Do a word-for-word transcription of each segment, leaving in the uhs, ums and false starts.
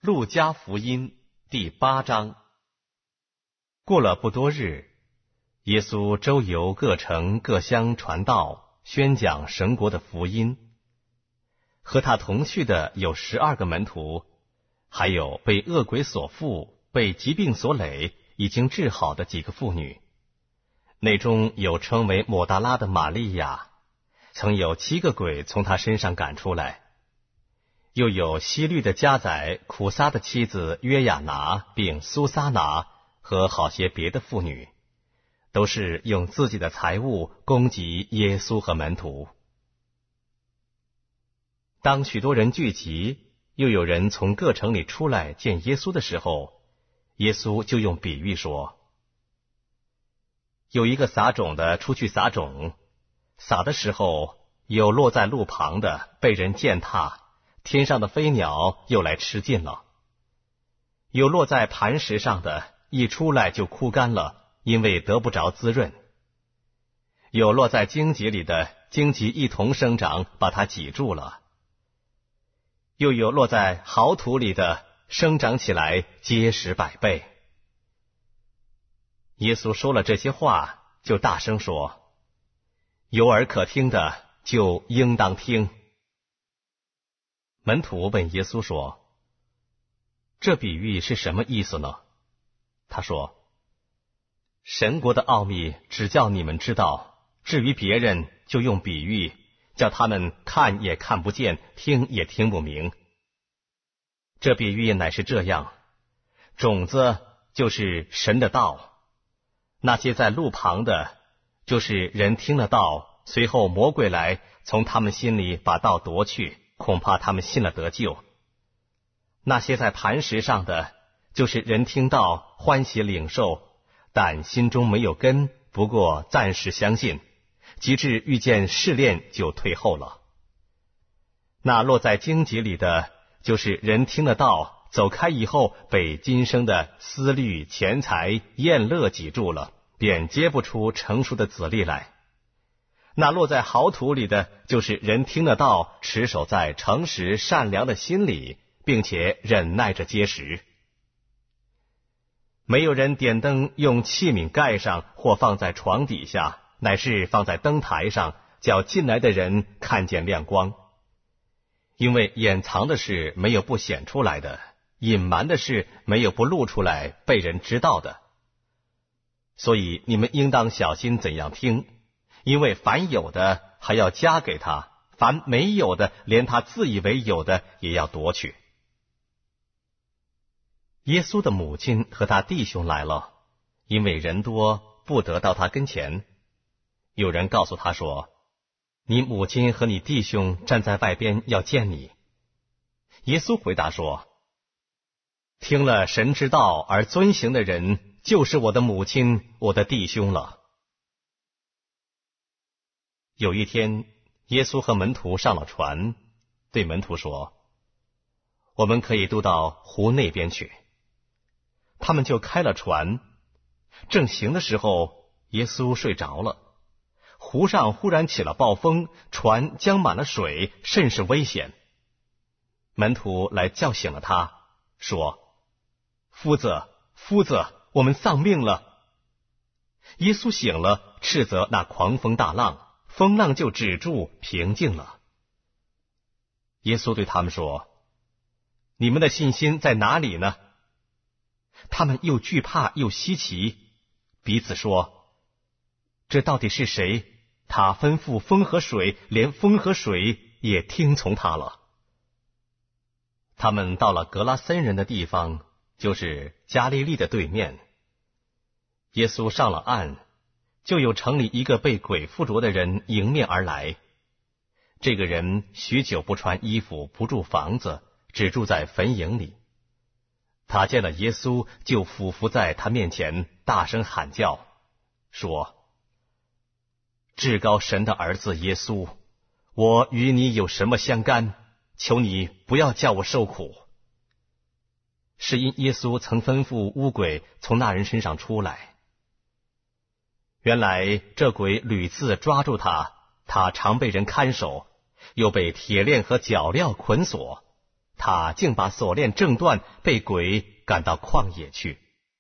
路加福音第八章。过了不多日，耶稣周游各城各乡传道，宣讲神国的福音。和他同去的有十二个门徒，还有被恶鬼所附、被疾病所累、已经治好的几个妇女。内中有称为抹大拉的玛利亚，曾有七个鬼从他身上赶出来。又有希律的家宰苦撒的妻子约雅拿，并苏撒拿和好些别的妇女，都是用自己的财物供给耶稣和门徒。当许多人聚集，又有人从各城里出来见耶稣的时候，耶稣就用比喻说：有一个撒种的出去撒种，撒的时候，有落在路旁的，被人践踏，天上的飞鸟又来吃尽了；有落在磐石上的，一出来就枯干了，因为得不着滋润；有落在荆棘里的，荆棘一同生长，把它挤住了；又有落在好土里的，生长起来结实百倍。耶稣说了这些话，就大声说：有耳可听的，就应当听。门徒问耶稣说：这比喻是什么意思呢？他说：神国的奥秘只叫你们知道，至于别人，就用比喻，叫他们看也看不见，听也听不明。这比喻乃是这样：种子就是神的道，那些在路旁的，就是人听了道，随后魔鬼来，从他们心里把道夺去，恐怕他们信了得救。那些在磐石上的，就是人听道，欢喜领受，但心中没有根，不过暂时相信，及至遇见试炼，就退后了。那落在荆棘里的，就是人听了道，走开以后，被今生的思虑、钱财、厌乐挤住了，便结不出成熟的子粒来。那落在好土里的，就是人听了道，持守在诚实善良的心里，并且忍耐着结实。没有人点灯用器皿盖上，或放在床底下，乃是放在灯台上，叫进来的人看见亮光。因为掩藏的事没有不显出来的，隐瞒的事没有不露出来被人知道的。所以你们应当小心怎样听，因为凡有的还要加给他，凡没有的，连他自以为有的也要夺去。耶稣的母亲和他弟兄来了，因为人多，不得到他跟前。有人告诉他说：你母亲和你弟兄站在外边要见你。耶稣回答说：听了神之道而遵行的人，就是我的母亲，我的弟兄了。有一天，耶稣和门徒上了船，对门徒说：我们可以渡到湖那边去。他们就开了船，正行的时候，耶稣睡着了。湖上忽然起了暴风，船将满了水，甚是危险。门徒来叫醒了他，说：夫子，夫子，我们丧命了。耶稣醒了，斥责那狂风大浪，风浪就止住，平静了。耶稣对他们说：你们的信心在哪里呢？他们又惧怕又稀奇，彼此说：这到底是谁？他吩咐风和水，连风和水也听从他了。他们到了格拉森人的地方，就是加利利的对面。耶稣上了岸，就有城里一个被鬼附着的人迎面而来。这个人许久不穿衣服，不住房子，只住在坟茔里。他见了耶稣，就俯伏在他面前，大声喊叫，说：至高神的儿子耶稣，我与你有什么相干？求你不要叫我受苦。是因耶稣曾吩咐污鬼从那人身上出来。原来这鬼屡次抓住他，他常被人看守，又被铁链和脚镣捆锁， 他竟把锁链挣断，被鬼赶到旷野去。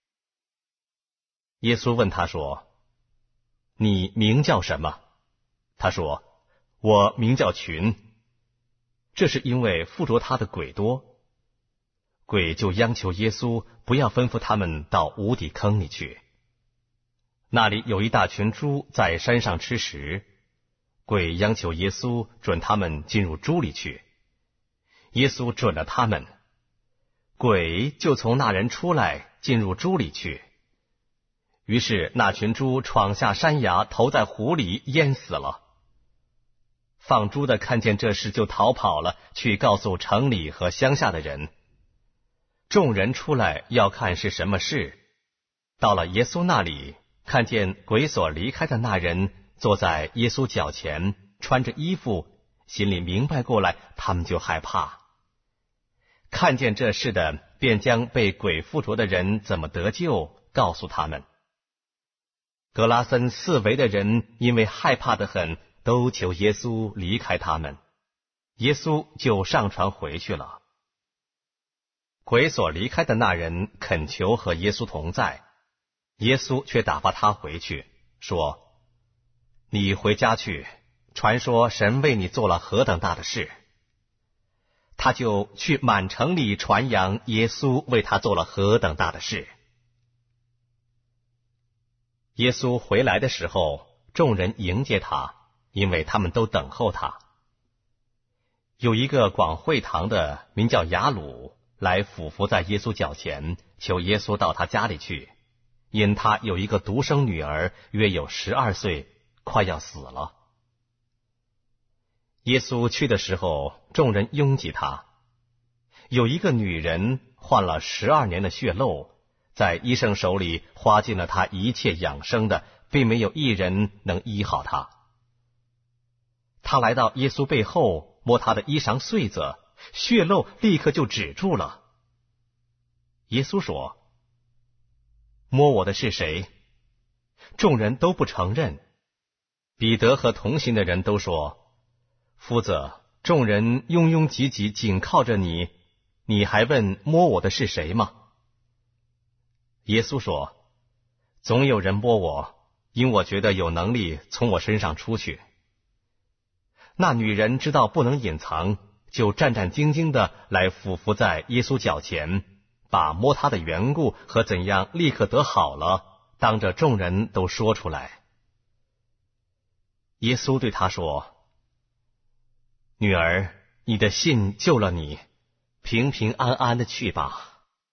耶稣问他说：你名叫什么？他说：我名叫群。这是因为附着他的鬼多。鬼就央求耶稣不要吩咐他们到无底坑里去。那里有一大群猪在山上吃食，鬼央求耶稣准他们进入猪里去。耶稣准了他们，鬼就从那人出来进入猪里去。于是那群猪闯下山崖，投在湖里，淹死了。放猪的看见这事就逃跑了，去告诉城里和乡下的人。众人出来要看是什么事，到了耶稣那里，看见鬼所离开的那人坐在耶稣脚前，穿着衣服，心里明白过来，他们就害怕。看见这事的，便将被鬼附着的人怎么得救告诉他们。格拉森四围的人因为害怕得很，都求耶稣离开他们。耶稣就上船回去了。鬼所离开的那人恳求和耶稣同在，耶稣却打发他回去，说：你回家去，传说神为你做了何等大的事。他就去满城里传扬耶稣为他做了何等大的事。耶稣回来的时候，众人迎接他，因为他们都等候他。有一个广会堂的名叫雅鲁，来俯伏在耶稣脚前，求耶稣到他家里去，因他有一个独生女儿，约有十二岁，快要死了。耶稣去的时候，众人拥挤他。有一个女人患了十二年的血漏，在医生手里花尽了他一切养生的，并没有一人能医好他。他来到耶稣背后，摸他的衣裳穗子，血漏立刻就止住了。耶稣说：摸我的是谁？众人都不承认。彼得和同行的人都说：夫子，众人拥拥挤挤紧靠着你，你还问摸我的是谁吗？耶稣说：总有人摸我，因我觉得有能力从我身上出去。那女人知道不能隐藏，就战战兢兢的来俯伏在耶稣脚前，把摸他的缘故和怎样立刻得好了，当着众人都说出来。耶稣对他说：女儿，你的信救了你，平平安安的去吧。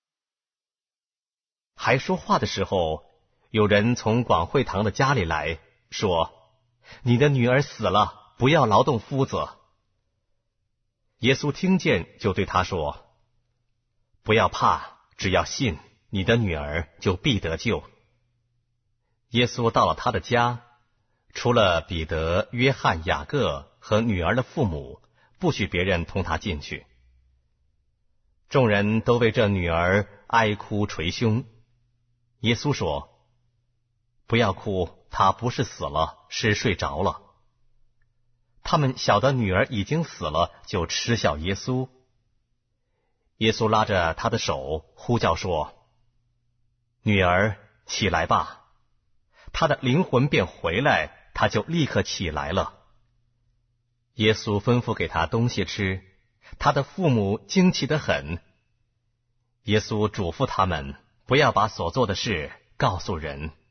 还说话的时候，有人从广会堂的家里来说：你的女儿死了，不要劳动夫子。耶稣听见，就对他说：不要怕，只要信，你的女儿就必得救。耶稣到了他的家，除了彼得、约翰、雅各和女儿的父母，不许别人同他进去。众人都为这女儿哀哭捶胸。耶稣说：不要哭，她不是死了，是睡着了。他们晓得女儿已经死了，就嗤笑耶稣。耶稣拉着他的手，呼叫说：女儿，起来吧。他的灵魂便回来，他就立刻起来了。耶稣吩咐给他东西吃，他的父母惊奇得很。耶稣嘱咐他们不要把所做的事告诉人。